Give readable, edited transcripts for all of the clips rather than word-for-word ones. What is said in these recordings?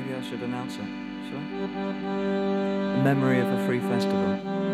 Maybe I should announce it, shall I? The memory of a free festival.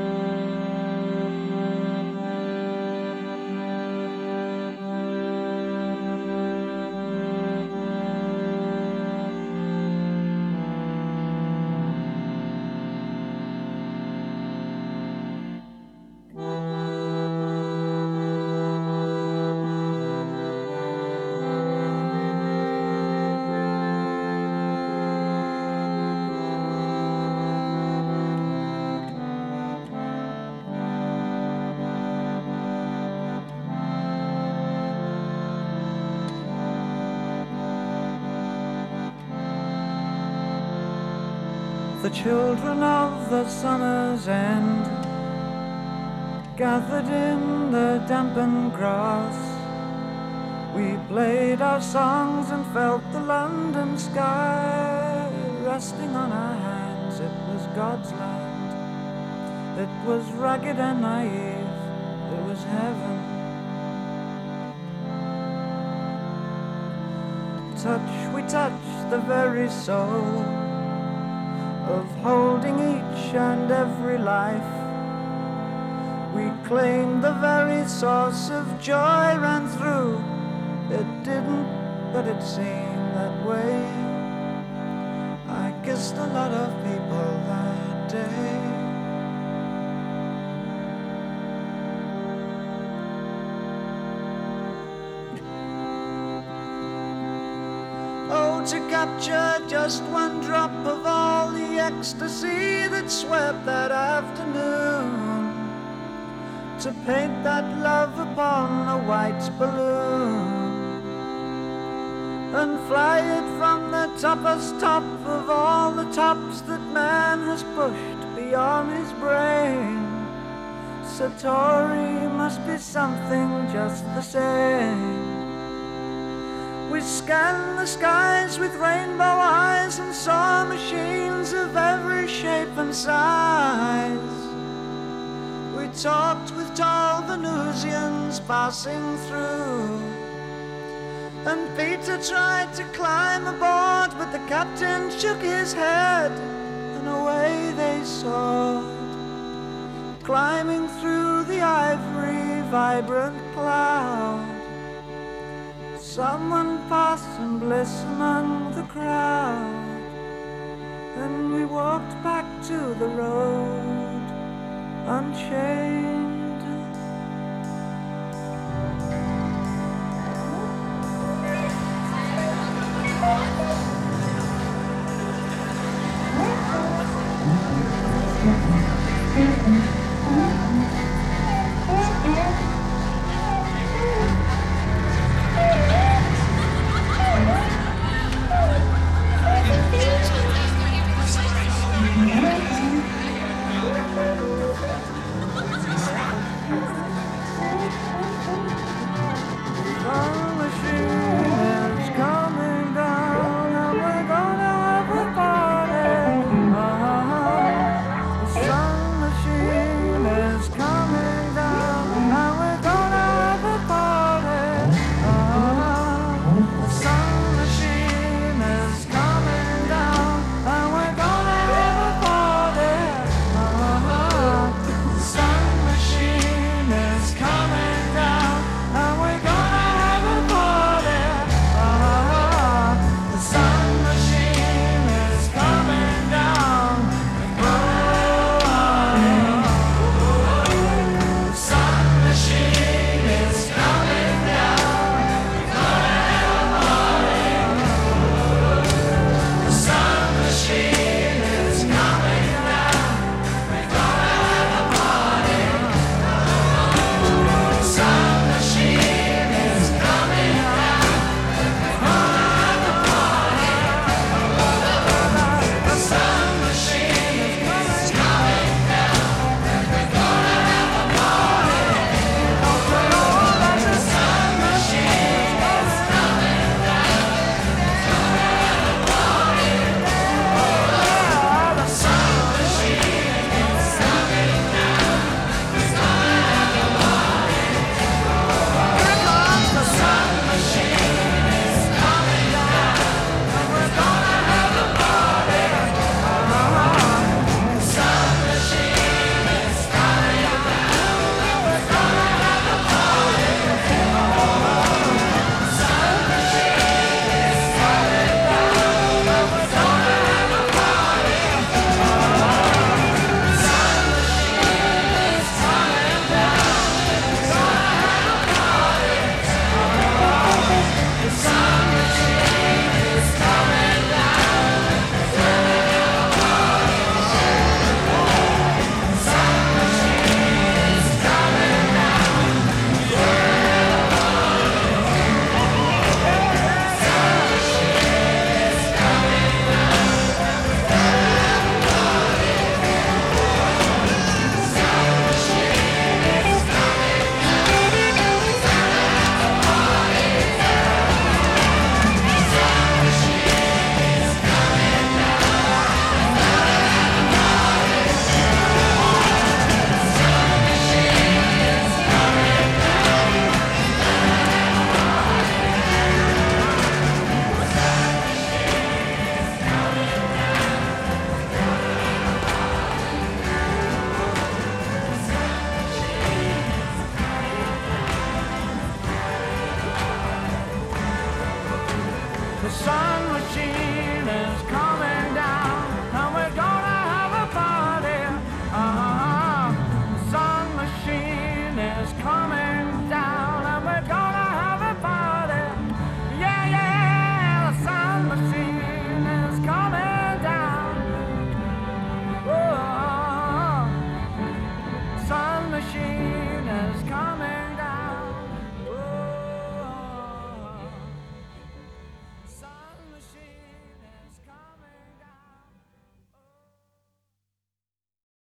The children of the summer's end gathered in the dampened grass. We played our songs and felt the London sky resting on our hands. It was God's land. It was ragged and naive. It was heaven. We touched the very soul of holding each and every life. We claimed the very source of joy ran through. It didn't, but it seemed that way. I kissed a lot of people that day. To capture just one drop of all the ecstasy that swept that afternoon, to paint that love upon a white balloon and fly it from the toppest top of all the tops that man has pushed beyond his brain. Satori must be something just the same. We scanned the skies with rainbow eyes and saw machines of every shape and size. We talked with tall Venusians passing through, and Peter tried to climb aboard, but the captain shook his head, and away they soared, climbing through the ivory vibrant cloud. Someone passed in bliss among the crowd, and we walked back to the road unchained. sun machine.